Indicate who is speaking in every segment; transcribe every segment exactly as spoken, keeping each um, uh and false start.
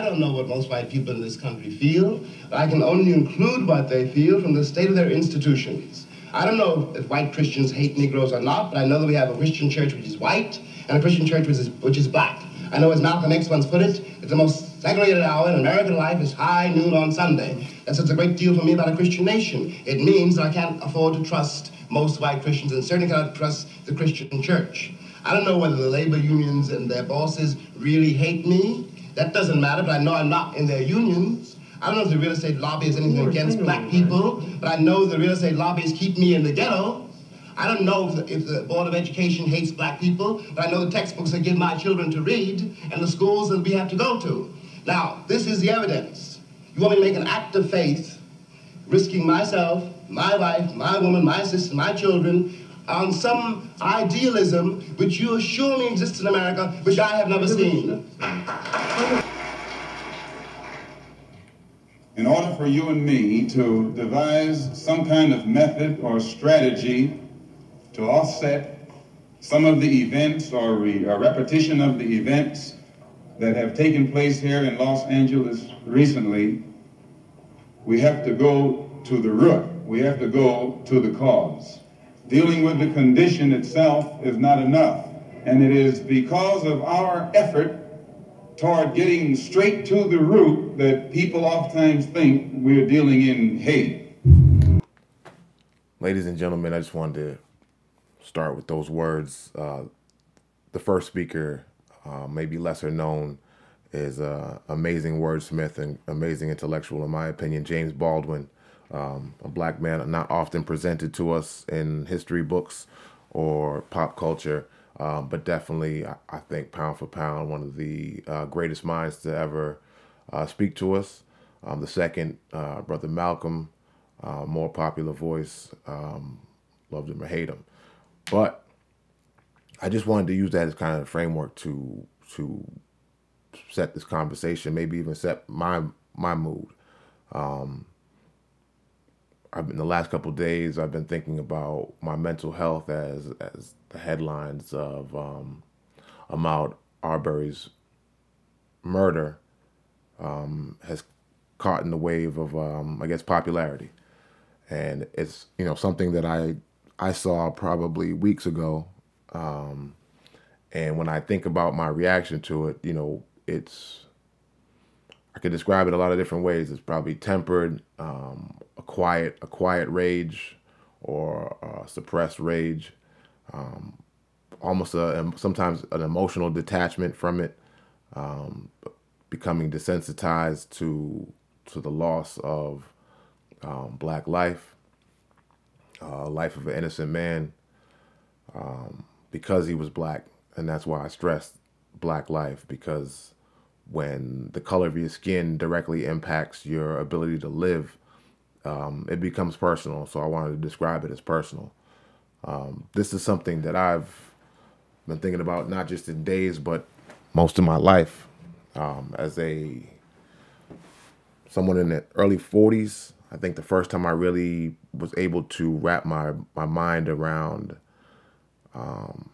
Speaker 1: don't know what most white people in this country feel, but I can only include what they feel from the state of their institutions. I don't know if white Christians hate Negroes or not, but I know that we have a Christian church which is white and a Christian church which is, which is black. I know, as Malcolm X once put it, that the most segregated hour in American life is high noon on Sunday. That says a great deal for me about a Christian nation. It means that I can't afford to trust most white Christians and certainly cannot trust the Christian church. I don't know whether the labor unions and their bosses really hate me. That doesn't matter, but I know I'm not in their unions. I don't know if the real estate lobby is anything against black people, but I know the real estate lobbies keep me in the ghetto. I don't know if the, if the Board of Education hates black people, but I know the textbooks they give my children to read and the schools that we have to go to. Now, this is the evidence. You want me to make an act of faith, risking myself, my wife, my woman, my sister, my children, on some idealism which you assure me exists in America, which I have never seen.
Speaker 2: In order for you and me to devise some kind of method or strategy to offset some of the events or re- a repetition of the events that have taken place here in Los Angeles recently, we have to go to the root. We have to go to the cause. Dealing with the condition itself is not enough. And it is because of our effort toward getting straight to the root that people oftentimes think we're dealing in hate.
Speaker 3: Ladies and gentlemen, I just wanted to start with those words. Uh, the first speaker, uh, maybe lesser known, is an uh, amazing wordsmith and amazing intellectual, in my opinion, James Baldwin. Um, a black man not often presented to us in history books or pop culture, um, but definitely, I, I think, pound for pound, one of the uh, greatest minds to ever uh, speak to us. Um, the second, uh, Brother Malcolm, uh, more popular voice, um, loved him or hate him. But I just wanted to use that as kind of a framework to to set this conversation, maybe even set my my mood. Um, I've been the last couple of days. I've been thinking about my mental health as as the headlines of um, Ahmaud Arbery's murder um, has caught in the wave of um, I guess popularity, and it's you know something that I I saw probably weeks ago, um, and when I think about my reaction to it, you know it's I could describe it a lot of different ways. It's probably tempered, um, a quiet, a quiet rage, or a suppressed rage, um, almost a sometimes an emotional detachment from it, um, becoming desensitized to to the loss of um, black life, uh, life of an innocent man, um, because he was black, and that's why I stressed black life, because when the color of your skin directly impacts your ability to live, um, it becomes personal. So I wanted to describe it as personal. Um, this is something that I've been thinking about not just in days, but most of my life. Um, as a someone in the early forties, I think the first time I really was able to wrap my, my mind around um,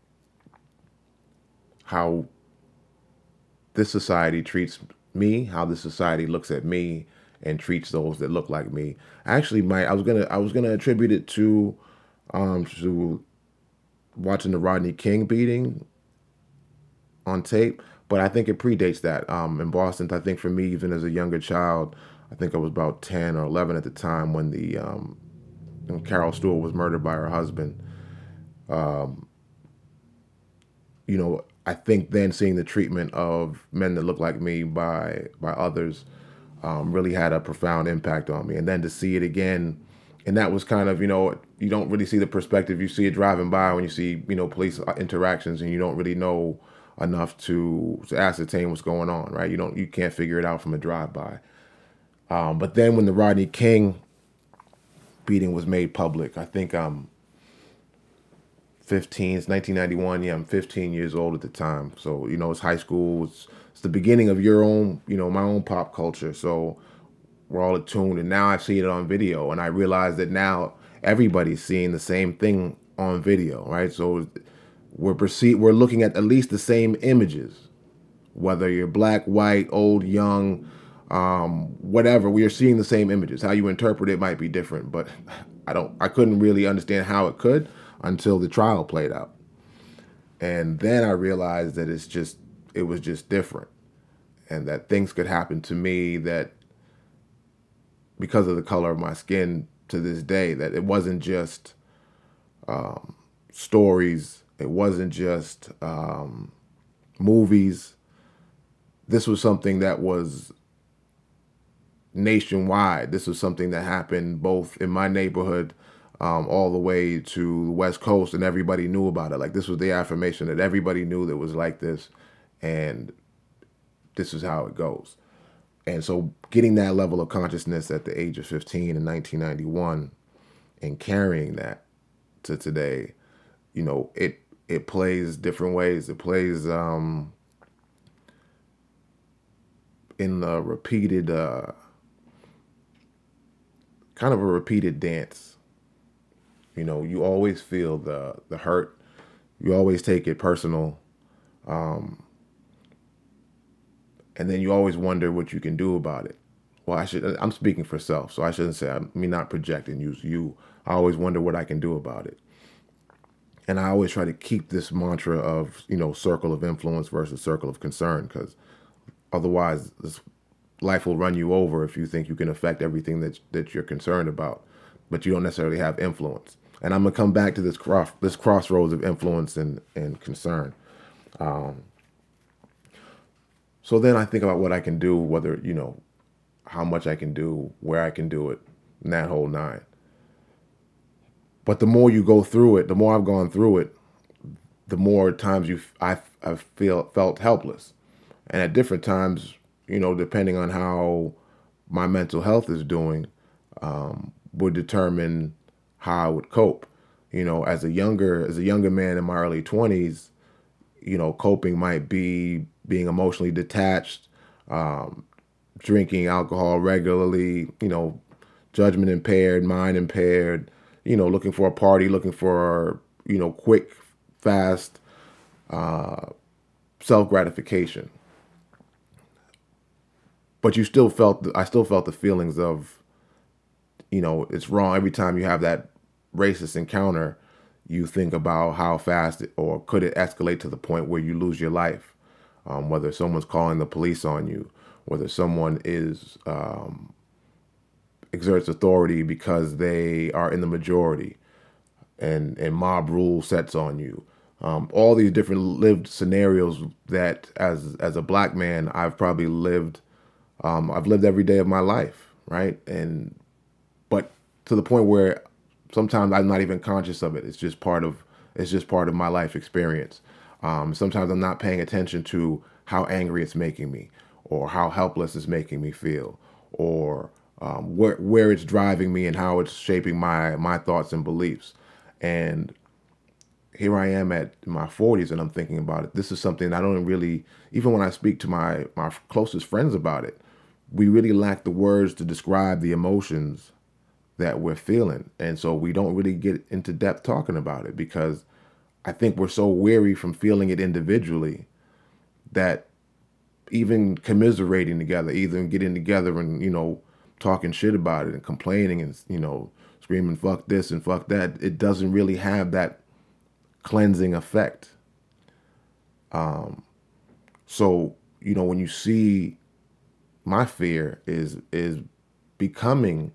Speaker 3: how this society treats me, how this society looks at me and treats those that look like me. Actually, my I was gonna I was gonna attribute it to um, to watching the Rodney King beating on tape, but I think it predates that. Um, in Boston, I think for me, even as a younger child, I think I was about ten or eleven at the time when the um, when Carol Stewart was murdered by her husband. Um, you know. I think then seeing the treatment of men that look like me by by others um, really had a profound impact on me. And then to see it again, and that was kind of, you know, you don't really see the perspective. You see it driving by when you see, you know, police interactions, and you don't really know enough to, to ascertain what's going on, right? You don't, you can't figure it out from a drive-by. Um, but then when the Rodney King beating was made public, I think um. fifteen, it's nineteen ninety-one. Yeah, I'm fifteen years old at the time. So, you know, it's high school. It's, it's the beginning of your own, you know, my own pop culture. So we're all attuned. And now I see it on video. And I realize that now everybody's seeing the same thing on video, right? So we're perceive, we're looking at at least the same images, Whether you're black, white, old, young, um, whatever, we are seeing the same images. How you interpret it might be different, but I don't, I couldn't really understand how it could until the trial played out. And then I realized that it's just, it was just different, and that things could happen to me that, because of the color of my skin to this day, that it wasn't just um, stories. It wasn't just um, movies. This was something that was nationwide. This was something that happened both in my neighborhood, um, all the way to the West Coast, and everybody knew about it. Like, this was the affirmation that everybody knew that was like this, and this is how it goes. And so getting that level of consciousness at the age of fifteen in nineteen ninety-one and carrying that to today, you know, it it plays different ways. It plays um, in a repeated, uh, kind of a repeated dance. You know, you always feel the the hurt. You always take it personal. Um, and then you always wonder what you can do about it. Well, I should, I'm speaking for self, so I shouldn't say, I mean, not projecting, use you. I always wonder what I can do about it. And I always try to keep this mantra of, you know, circle of influence versus circle of concern, because otherwise this life will run you over if you think you can affect everything that that you're concerned about, but you don't necessarily have influence. And I'm gonna come back to this cross this crossroads of influence and and concern. Um, so then I think about what I can do, whether, you know, how much I can do, where I can do it, and that whole nine. But the more you go through it, the more I've gone through it, the more times you I I feel felt helpless, and at different times, you know, depending on how my mental health is doing, um, would determine how I would cope. You know, as a younger as a younger man in my early twenties, you know, coping might be being emotionally detached, um, drinking alcohol regularly, you know, judgment impaired, mind impaired, you know, looking for a party, looking for, you know, quick, fast, uh, self-gratification. But you still felt, I still felt the feelings of, you know, it's wrong. Every time you have that racist encounter, you think about how fast it, or could it escalate to the point where you lose your life? Um, whether someone's calling the police on you, whether someone is um, exerts authority because they are in the majority, and and mob rule sets on you. Um, all these different lived scenarios that, as as a black man, I've probably lived. Um, I've lived every day of my life, right? And but to the point where sometimes I'm not even conscious of it. It's just part of it's just part of my life experience. Um, sometimes I'm not paying attention to how angry it's making me, or how helpless it's making me feel, or um, where where it's driving me and how it's shaping my my thoughts and beliefs. And here I am at my forties, and I'm thinking about it. This is something I don't really, even when I speak to my my closest friends about it, we really lack the words to describe the emotions that we're feeling. And so we don't really get into depth talking about it, because I think we're so weary from feeling it individually that even commiserating together, even getting together and, you know, talking shit about it and complaining and, you know, screaming, fuck this and fuck that, it doesn't really have that cleansing effect. Um, so, you know, when you see, my fear is, is becoming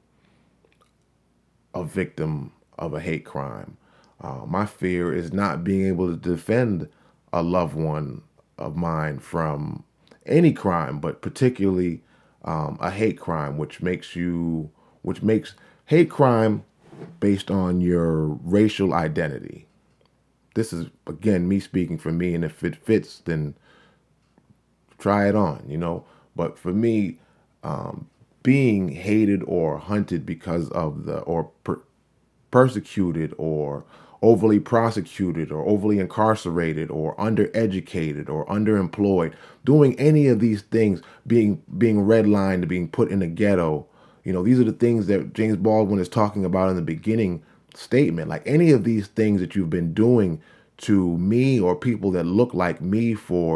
Speaker 3: a victim of a hate crime. Uh, my fear is not being able to defend a loved one of mine from any crime, but particularly um, a hate crime, which makes you, which makes hate crime based on your racial identity. This is, again, me speaking for me, and if it fits, then try it on, you know. But for me, um, being hated or hunted because of the, or per- persecuted or overly prosecuted or overly incarcerated or undereducated or underemployed, doing any of these things, being being redlined, being put in a ghetto, you know, these are the things that James Baldwin is talking about in the beginning statement. Like, any of these things that you've been doing to me or people that look like me for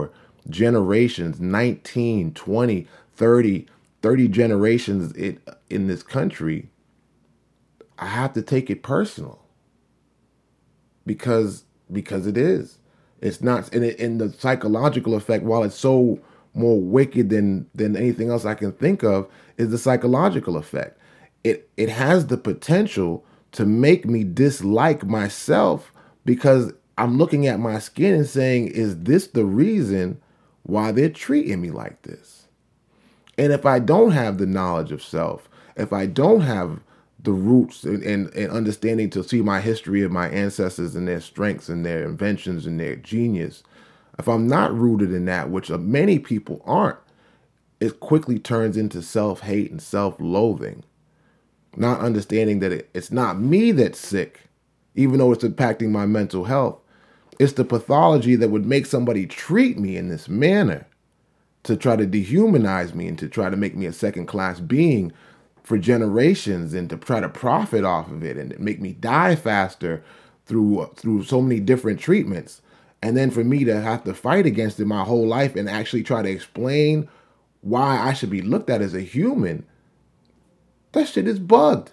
Speaker 3: generations, nineteen, twenty, thirty, thirty generations in, in this country, I have to take it personal because because it is. It's not, and, it, and the psychological effect, while it's so more wicked than than anything else I can think of, is the psychological effect. It it has the potential to make me dislike myself because I'm looking at my skin and saying, is this the reason why they're treating me like this? And if I don't have the knowledge of self, if I don't have the roots and, and, and understanding to see my history of my ancestors and their strengths and their inventions and their genius, if I'm not rooted in that, which many people aren't, it quickly turns into self-hate and self-loathing. Not understanding that it, it's not me that's sick, even though it's impacting my mental health. It's the pathology that would make somebody treat me in this manner to try to dehumanize me and to try to make me a second-class being for generations and to try to profit off of it and make me die faster through through so many different treatments. And then for me to have to fight against it my whole life and actually try to explain why I should be looked at as a human, that shit is bugged.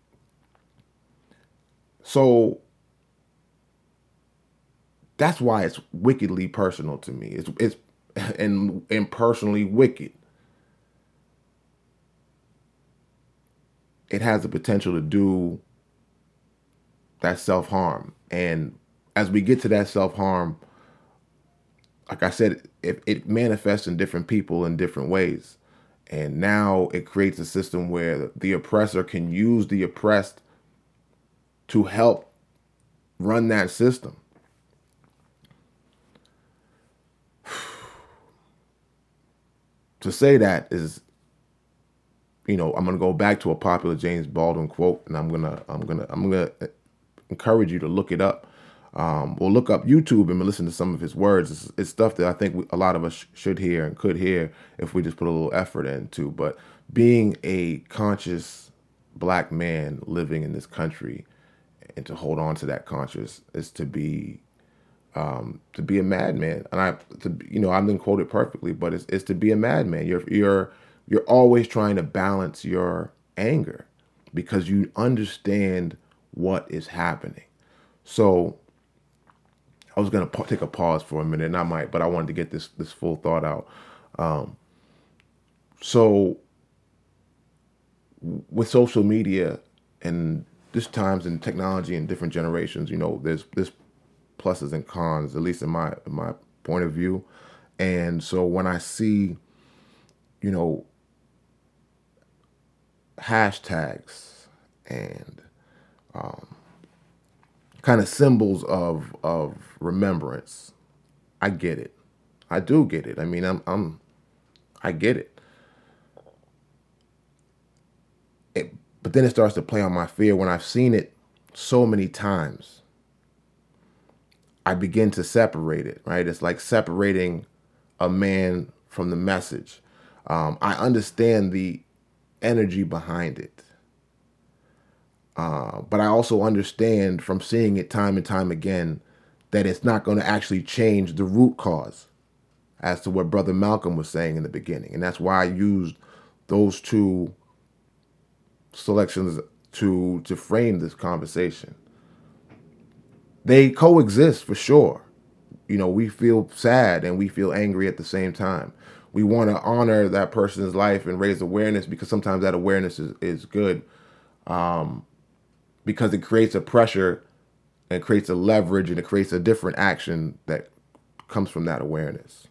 Speaker 3: So that's why it's wickedly personal to me. It's it's and and personally wicked. It has the potential to do that self-harm. And as we get to that self-harm, like I said, it, it manifests in different people in different ways. And now it creates a system where the oppressor can use the oppressed to help run that system. To say that is, you know, I'm going to go back to a popular James Baldwin quote, and I'm going to, I'm going to, I'm going to encourage you to look it up. Um, or look up YouTube and listen to some of his words. It's, it's stuff that I think we, a lot of us should hear and could hear if we just put a little effort into. But being a conscious black man living in this country and to hold on to that conscious is to be, um, to be a madman. And I, to, you know, I've been quoted perfectly, but it's, it's to be a madman. You're, you're, you're always trying to balance your anger because you understand what is happening. So I was going to take a pause for a minute, and I might, but I wanted to get this this full thought out. Um, so with social media and this times and technology and different generations, you know, there's there's pluses and cons, at least in my in my point of view. And so when I see, you know, hashtags and um, kind of symbols of of remembrance, I get it. I do get it. I mean, I'm I'm I get it. it. But then it starts to play on my fear when I've seen it so many times. I begin to separate it, right? It's like separating a man from the message. Um, I understand the energy behind it. Uh, but I also understand from seeing it time and time again that it's not going to actually change the root cause as to what Brother Malcolm was saying in the beginning. And that's why I used those two selections to, to frame this conversation. They coexist for sure. You know, we feel sad and we feel angry at the same time. We want to honor that person's life and raise awareness because sometimes that awareness is, is good. Um, because it creates a pressure and it creates a leverage and it creates a different action that comes from that awareness.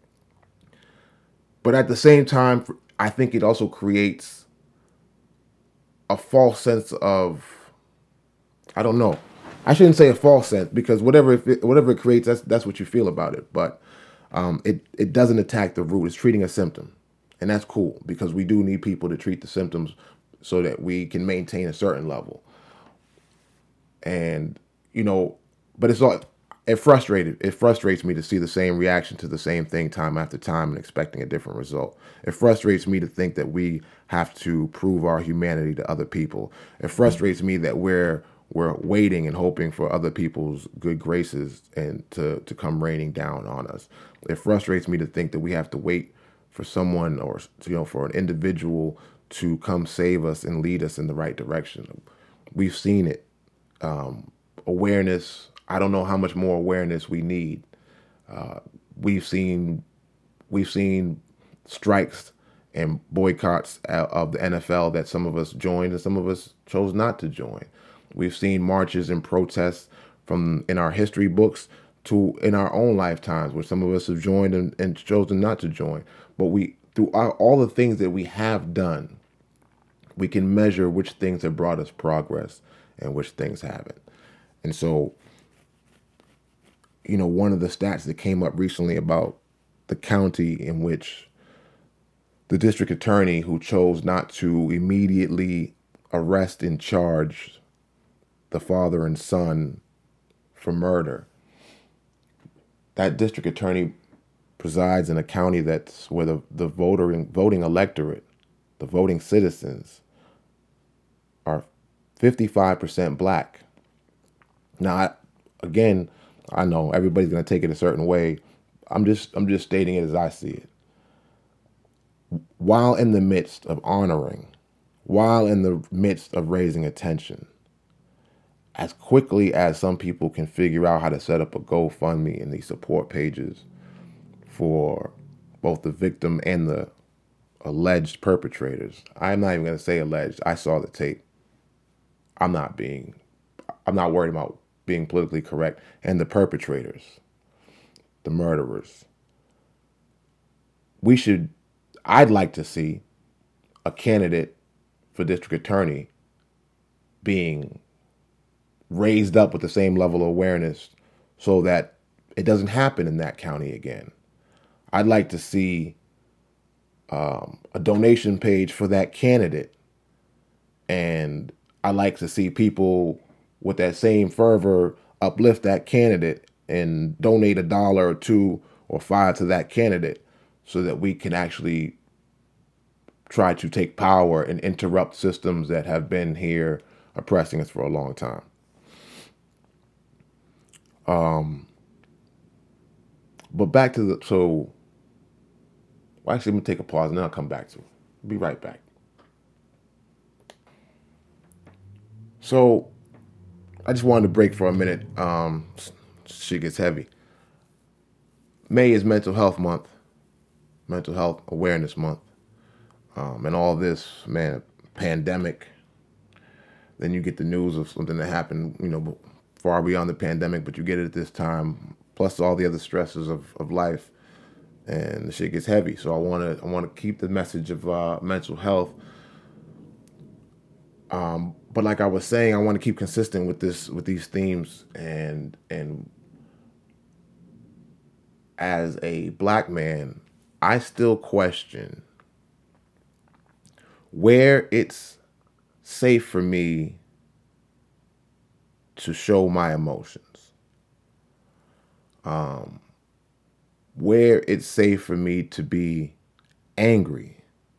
Speaker 3: But at the same time, I think it also creates a false sense of, I don't know. I shouldn't say a false sense because whatever it, whatever it creates, that's that's what you feel about it. But um, it, it doesn't attack the root. It's treating a symptom. And that's cool because we do need people to treat the symptoms so that we can maintain a certain level. And, you know, but it's all, it frustrated, it frustrates me to see the same reaction to the same thing time after time and expecting a different result. It frustrates me to think that we have to prove our humanity to other people. It frustrates me that we're, we're waiting and hoping for other people's good graces and to, to come raining down on us. It frustrates me to think that we have to wait for someone or, you know, for an individual to come save us and lead us in the right direction. We've seen it. Um, awareness. I don't know how much more awareness we need. Uh, we've seen, we've seen strikes and boycotts of the N F L that some of us joined and some of us chose not to join. We've seen marches and protests from in our history books to in our own lifetimes where some of us have joined and, and chosen not to join. But we, through our, all the things that we have done, we can measure which things have brought us progress and which things haven't. And so, you know, one of the stats that came up recently about the county in which the district attorney who chose not to immediately arrest and charge the father and son for murder. That district attorney presides in a county that's where the, the voter, voting electorate, the voting citizens, are fifty-five percent black. Now, I, again, I know everybody's going to take it a certain way. I'm just I'm just stating it as I see it. While in the midst of honoring, while in the midst of raising attention, as quickly as some people can figure out how to set up a GoFundMe and these support pages for both the victim and the alleged perpetrators. I'm not even going to say alleged. I saw the tape. I'm not being, I'm not worried about being politically correct. And the perpetrators, the murderers. We should, I'd like to see a candidate for district attorney being raised up with the same level of awareness so that it doesn't happen in that county again. I'd like to see um, a donation page for that candidate. And I like to see people with that same fervor uplift that candidate and donate a dollar or two or five to that candidate so that we can actually try to take power and interrupt systems that have been here oppressing us for a long time. Um, but back to the, so, well, actually, I'm going to take a pause and then I'll come back to it. Be right back. So, I just wanted to break for a minute. Um, shit gets heavy. May is Mental Health Month, Mental Health Awareness Month. Um, and all this, man, pandemic. Then you get the news of something that happened, you know, far beyond the pandemic, but you get it at this time, plus all the other stresses of, of life, and the shit gets heavy. So I want to I want to keep the message of uh, mental health. Um, but like I was saying, I want to keep consistent with this with these themes, and and as a black man, I still question where it's safe for me to show my emotions. Um, where it's safe for me to be angry.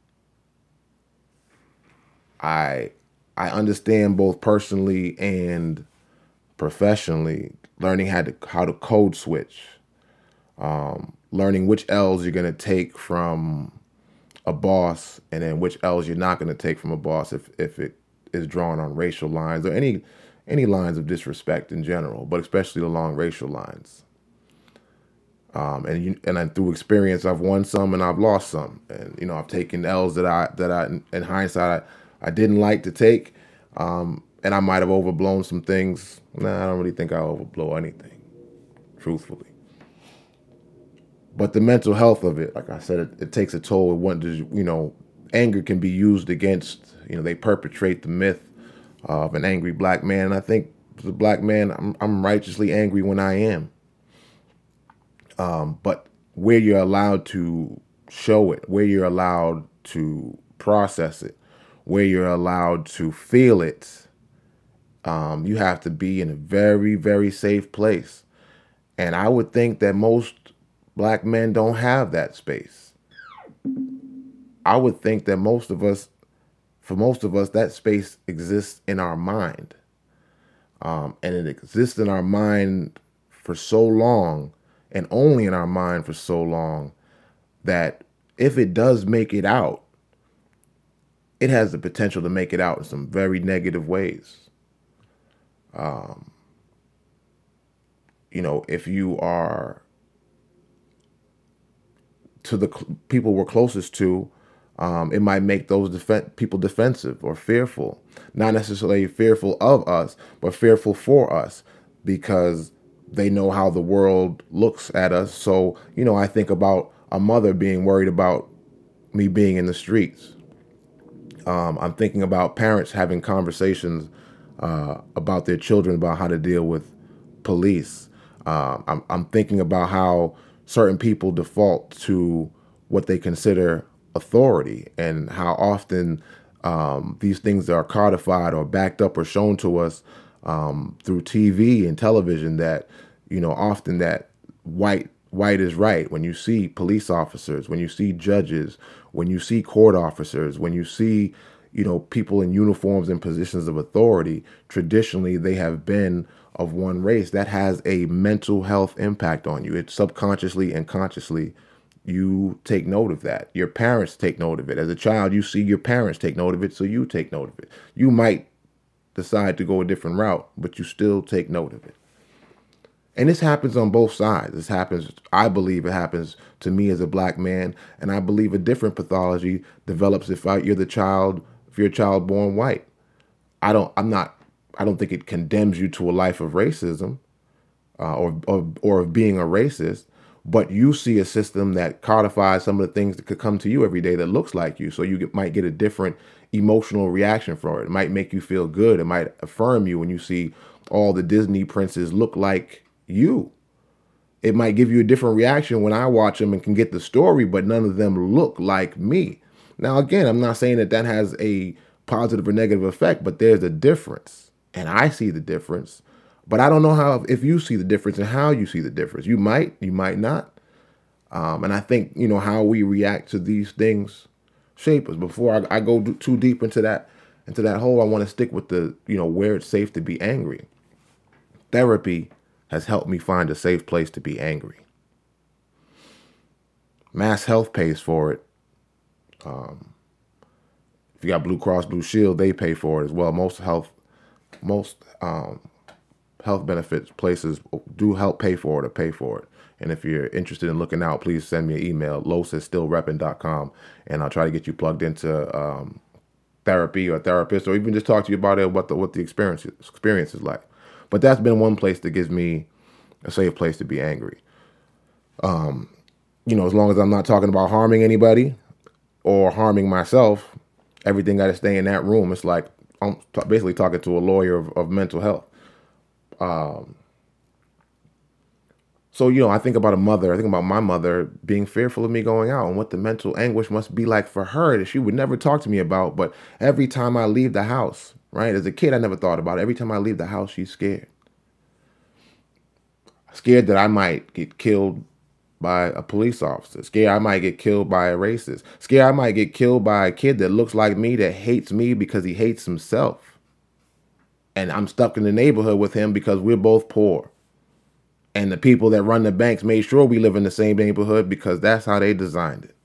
Speaker 3: I I understand both personally and professionally learning how to how to code switch, um, learning which L's you're gonna take from a boss, and then which L's you're not gonna take from a boss if if it is drawn on racial lines or any any lines of disrespect in general, but especially along racial lines. Um, and you, and then through experience, I've won some and I've lost some, and you know I've taken L's that I that I in hindsight I, I didn't like to take, um, and I might have overblown some things. Nah, I don't really think I overblow anything, truthfully. But the mental health of it, like I said, it, it takes a toll. It want to, you know, anger can be used against, you know, they perpetrate the myth of an angry black man. And I think as a black man, I'm, I'm righteously angry when I am. Um, but where you're allowed to show it, where you're allowed to process it, where you're allowed to feel it, um, you have to be in a very, very safe place. And I would think that most black men don't have that space. I would think that most of us, for most of us, that space exists in our mind. Um, and it exists in our mind for so long, and only in our mind for so long, that if it does make it out, it has the potential to make it out in some very negative ways. Um, you know, if you are to the cl- people we're closest to, um, it might make those def- people defensive or fearful. Not necessarily fearful of us, but fearful for us because they know how the world looks at us. So, you know, I think about a mother being worried about me being in the streets. Um, I'm thinking about parents having conversations uh, about their children, about how to deal with police. Uh, I'm, I'm thinking about how certain people default to what they consider authority, and how often um, these things are codified or backed up or shown to us um, through T V and television, that, you know, often that white white is right. When you see police officers, when you see judges, when you see court officers, when you see, you know, people in uniforms and positions of authority, traditionally they have been of one race. That has a mental health impact on you. It's subconsciously and consciously, you take note of that. Your parents take note of it. As a child, you see your parents take note of it, so you take note of it. You might decide to go a different route, but you still take note of it. And this happens on both sides. This happens, I believe it happens to me as a black man, and I believe a different pathology develops if I, you're the child, if you're a child born white. I don't, I'm not, I don't think it condemns you to a life of racism uh, or, or, or of being a racist, but you see a system that codifies some of the things that could come to you every day that looks like you. So you get, might get a different emotional reaction from it. It might make you feel good. It might affirm you when you see all the Disney princes look like you. It might give you a different reaction when I watch them and can get the story, but none of them look like me. Now, again, I'm not saying that that has a positive or negative effect, but there's a difference, and I see the difference. But I don't know how, if you see the difference and how you see the difference. You might, you might not. Um, and I think, you know, how we react to these things shape us. Before I, I go too deep into that, into that hole, I want to stick with the, you know, where it's safe to be angry. Therapy has helped me find a safe place to be angry. Mass Health pays for it. Um, if you got Blue Cross Blue Shield, they pay for it as well. Most health, most um, health benefits places do help pay for it or pay for it. And if you're interested in looking out, please send me an email, los at still reppin dot com, and I'll try to get you plugged into um, therapy or a therapist, or even just talk to you about it, what the what the experience experience is like. But that's been one place that gives me a safe place to be angry. Um, you know, as long as I'm not talking about harming anybody or harming myself, everything got to stay in that room. It's like I'm t- basically talking to a lawyer of, of mental health. Um, so, you know, I think about a mother, I think about my mother being fearful of me going out and what the mental anguish must be like for her that she would never talk to me about. But every time I leave the house, right, as a kid, I never thought about it. Every time I leave the house, she's scared. Scared that I might get killed by a police officer. Scared I might get killed by a racist. Scared I might get killed by a kid that looks like me, that hates me because he hates himself. And I'm stuck in the neighborhood with him because we're both poor. And the people that run the banks made sure we live in the same neighborhood because that's how they designed it.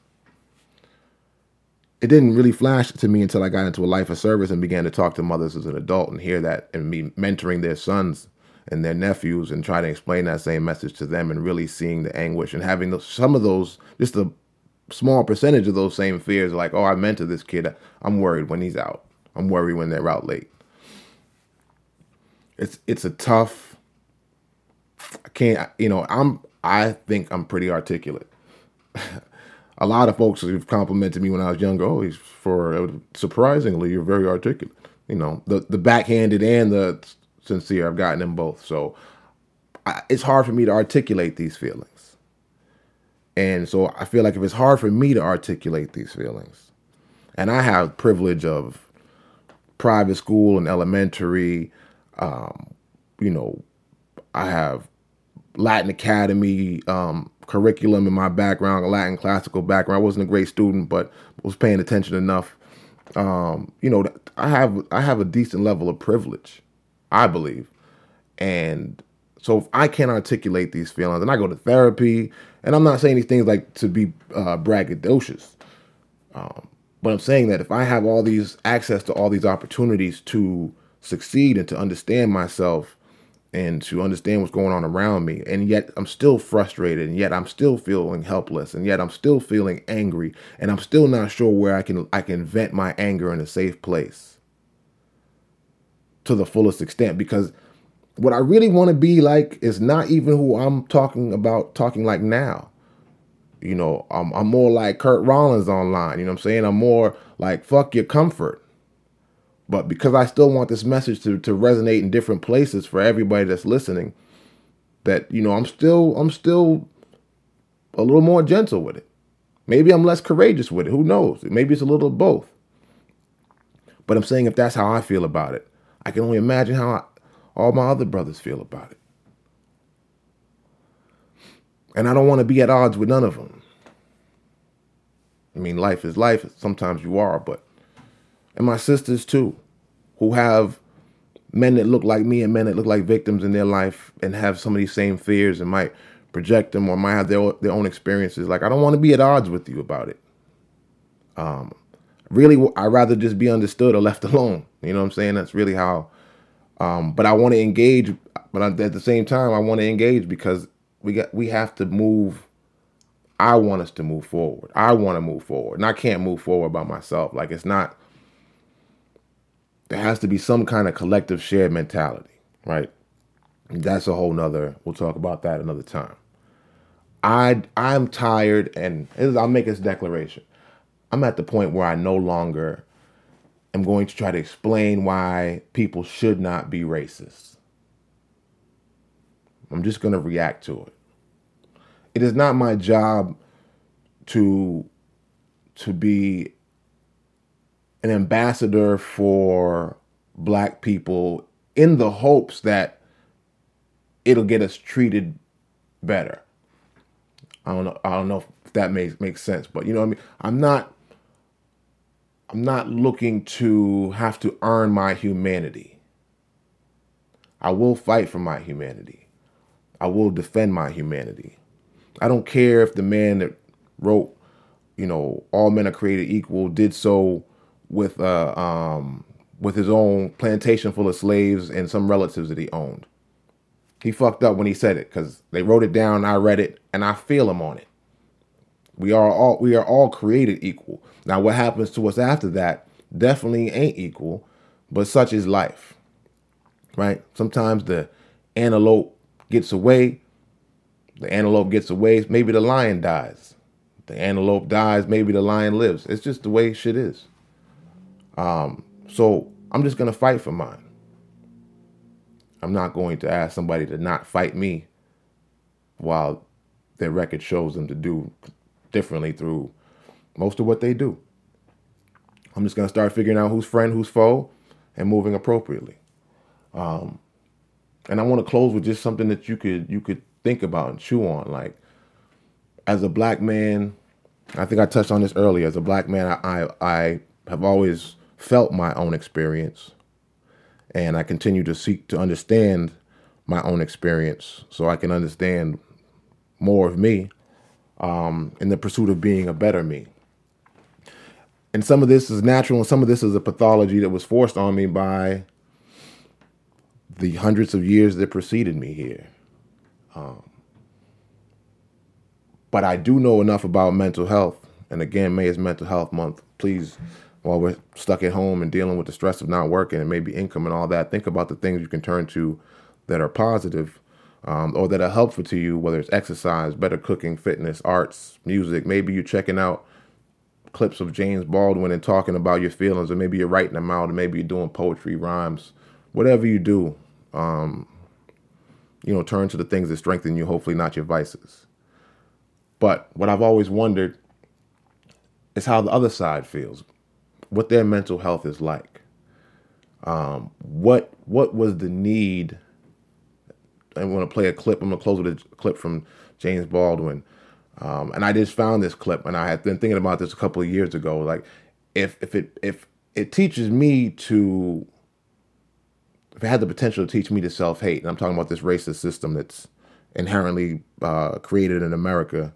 Speaker 3: It didn't really flash to me until I got into a life of service and began to talk to mothers as an adult and hear that, and me mentoring their sons and their nephews and trying to explain that same message to them, and really seeing the anguish and having those, some of those, just a small percentage of those same fears, like, oh, I mentor this kid. I'm worried when he's out. I'm worried when they're out late. It's it's a tough, I can't, you know, I'm, I think I'm pretty articulate. A lot of folks have complimented me when I was younger. Oh, he's for, surprisingly, you're very articulate. You know, the, the backhanded and the sincere, I've gotten them both. So I, it's hard for me to articulate these feelings. And so I feel like if it's hard for me to articulate these feelings, and I have privilege of private school and elementary, um, you know, I have Latin Academy um, curriculum in my background, a Latin classical background. I wasn't a great student, but was paying attention enough. Um, you know, I have I have a decent level of privilege. I believe. And so if I can't articulate these feelings, and I go to therapy, and I'm not saying these things like to be uh, braggadocious, um, but I'm saying that if I have all these access to all these opportunities to succeed and to understand myself and to understand what's going on around me, and yet I'm still frustrated, and yet I'm still feeling helpless, and yet I'm still feeling angry, and I'm still not sure where I can I can vent my anger in a safe place to the fullest extent, because what I really want to be like is not even who I'm talking about, talking like now. You know, I'm, I'm more like Kurt Rollins online. You know what I'm saying? I'm more like, fuck your comfort. But because I still want this message to, to resonate in different places for everybody that's listening, that, you know, I'm still, I'm still a little more gentle with it. Maybe I'm less courageous with it. Who knows? Maybe it's a little of both. But I'm saying if that's how I feel about it, I can only imagine how I, all my other brothers feel about it. And I don't want to be at odds with none of them. I mean, life is life. Sometimes you are, but, and my sisters too, who have men that look like me and men that look like victims in their life and have some of these same fears and might project them or might have their, their own experiences. Like, I don't want to be at odds with you about it. Um, really, I'd rather just be understood or left alone. You know what I'm saying? That's really how, um, but I want to engage, but at the same time, I want to engage because we got, we have to move. I want us to move forward. I want to move forward, and I can't move forward by myself. Like, it's not, there has to be some kind of collective shared mentality, right? That's a whole nother, we'll talk about that another time. I, I'm tired, and I'll make this declaration. I'm at the point where I no longer am going to try to explain why people should not be racist. I'm just going to react to it. It is not my job to, to be an ambassador for black people in the hopes that it'll get us treated better. I don't know. I don't know if that makes makes sense, but you know what I mean? I'm not I'm not looking to have to earn my humanity. I will fight for my humanity. I will defend my humanity. I don't care if the man that wrote, you know, all men are created equal did so with uh um with his own plantation full of slaves and some relatives that he owned. He fucked up when he said it because they wrote it down, I read it, and I feel him on it. We are all we are all created equal. Now, what happens to us after that definitely ain't equal, but such is life, right? Sometimes the antelope gets away. The antelope gets away. Maybe the lion dies. The antelope dies. Maybe the lion lives. It's just the way shit is. Um, so I'm just gonna fight for mine. I'm not going to ask somebody to not fight me while their record shows them to do differently through most of what they do. I'm just going to start figuring out who's friend, who's foe, and moving appropriately. Um, and I want to close with just something that you could you could think about and chew on. Like, as a black man, I think I touched on this earlier. As a black man, I I, I have always felt my own experience. And I continue to seek to understand my own experience so I can understand more of me um, in the pursuit of being a better me. And some of this is natural and some of this is a pathology that was forced on me by the hundreds of years that preceded me here. Um, but I do know enough about mental health. And again, May is Mental Health Month. Please, while we're stuck at home and dealing with the stress of not working and maybe income and all that, think about the things you can turn to that are positive um, or that are helpful to you, whether it's exercise, better cooking, fitness, arts, music. Maybe you're checking out clips of James Baldwin and talking about your feelings, or maybe you're writing them out, or maybe you're doing poetry, rhymes, whatever you do, um, you know, turn to the things that strengthen you, hopefully not your vices. But what I've always wondered is how the other side feels. What their mental health is like. Um, what what was the need? I'm going to play a clip. I'm going to close with a clip from James Baldwin. Um, and I just found this clip, and I had been thinking about this a couple of years ago. Like, if if it if it teaches me to if it had the potential to teach me to self-hate, and I'm talking about this racist system that's inherently uh, created in America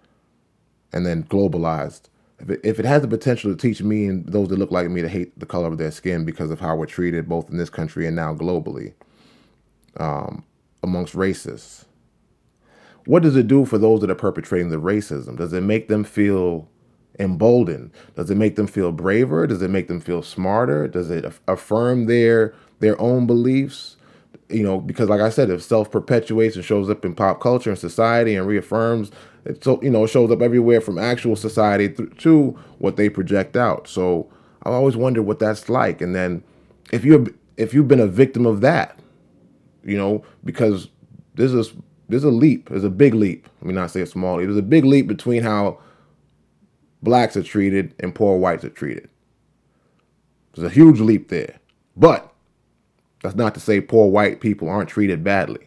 Speaker 3: and then globalized, if it, if it has the potential to teach me and those that look like me to hate the color of their skin because of how we're treated both in this country and now globally um, amongst racists, what does it do for those that are perpetrating the racism? Does it make them feel emboldened? Does it make them feel braver? Does it make them feel smarter? Does it aff- affirm their their own beliefs? You know, because like I said, if self-perpetuates and shows up in pop culture and society and reaffirms, it so you know, it shows up everywhere from actual society th- to what they project out. So I always wondered what that's like. And then if you're if you've been a victim of that, you know, because there's a there's a leap, there's a big leap. Let me not say a small leap. There's a big leap between how blacks are treated and poor whites are treated. There's a huge leap there. But that's not to say poor white people aren't treated badly.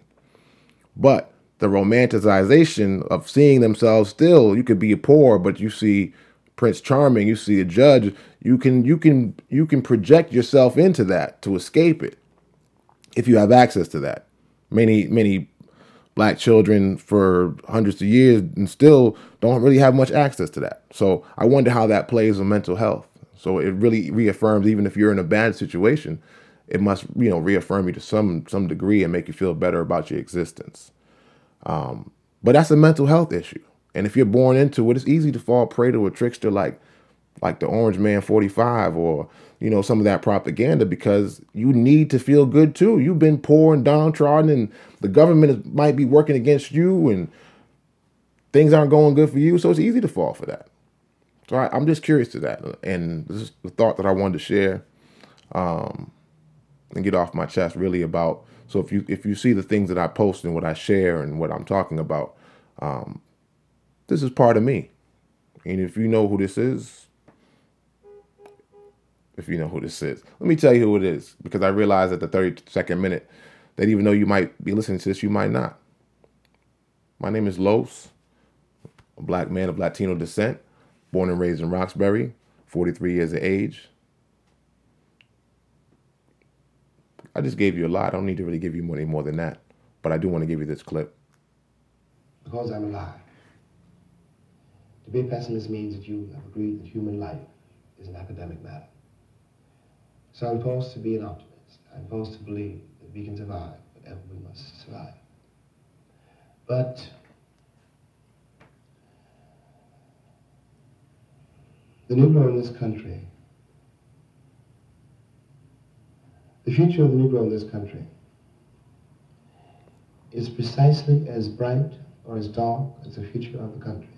Speaker 3: But the romanticization of seeing themselves still, you could be poor, but you see Prince Charming, you see a judge, you can you can you can project yourself into that to escape it if you have access to that. Many, many black children for hundreds of years and still don't really have much access to that. So I wonder how that plays on mental health. So it really reaffirms, even if you're in a bad situation, it must, you know, reaffirm you to some some degree and make you feel better about your existence. Um, but that's a mental health issue. And if you're born into it, it's easy to fall prey to a trickster like like the Orange Man forty-five or, you know, some of that propaganda, because you need to feel good too. You've been poor and downtrodden and the government is, might be working against you and things aren't going good for you. So it's easy to fall for that. So I, I'm just curious to that. And this is the thought that I wanted to share um, and get off my chest really about. So if you if you see the things that I post and what I share and what I'm talking about, um, this is part of me. And if you know who this is, if you know who this is, let me tell you who it is, because I realized at the thirty-second minute that even though you might be listening to this, you might not. My name is Los, a black man of Latino descent, born and raised in Roxbury, forty-three years of age. I just gave you a lot. I don't need to really give you any more than that, but I do want to give you this clip.
Speaker 1: Because I'm alive. To be a pessimist means that you have agreed that human life is an academic matter. So I'm forced to be an optimist. I'm forced to believe that we can survive whatever we must survive. But the Negro in this country, the future of the Negro in this country is precisely as bright or as dark as the future of the country.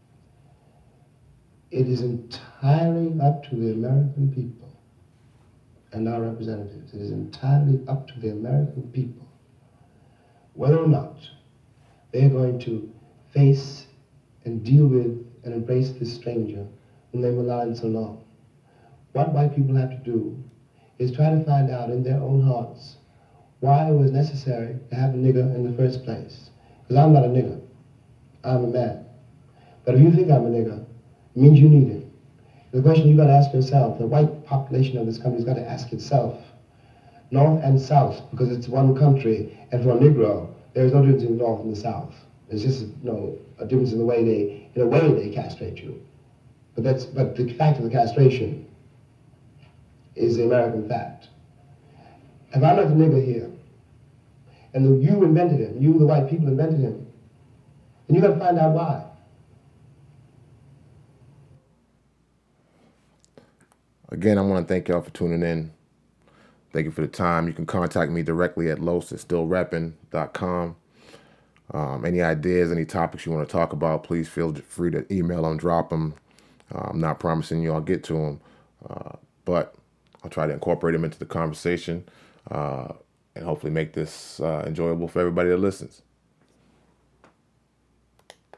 Speaker 1: It is entirely up to the American people and our representatives. It is entirely up to the American people whether or not they are going to face and deal with and embrace this stranger whom they've allowed so long. What white people have to do is try to find out in their own hearts why it was necessary to have a nigger in the first place. Because I'm not a nigger, I'm a man. But if you think I'm a nigger, it means you need it. The question you've got to ask yourself, the white population of this country has got to ask itself, North and South, because it's one country, and for a Negro, there is no difference in the North and the South. There's just you know, a difference in the way they, in a way they castrate you. But that's, but the fact of the castration is the American fact. If I'm not the nigger here, and the, you invented him, you, the white people, invented him, then you got to find out why.
Speaker 3: Again, I want to thank y'all for tuning in. Thank you for the time. You can contact me directly at los at still reppin dot com. Um, any ideas, any topics you want to talk about, please feel free to email them, drop them. Uh, I'm not promising you I'll get to them, uh, but I'll try to incorporate them into the conversation uh, and hopefully make this uh, enjoyable for everybody that listens.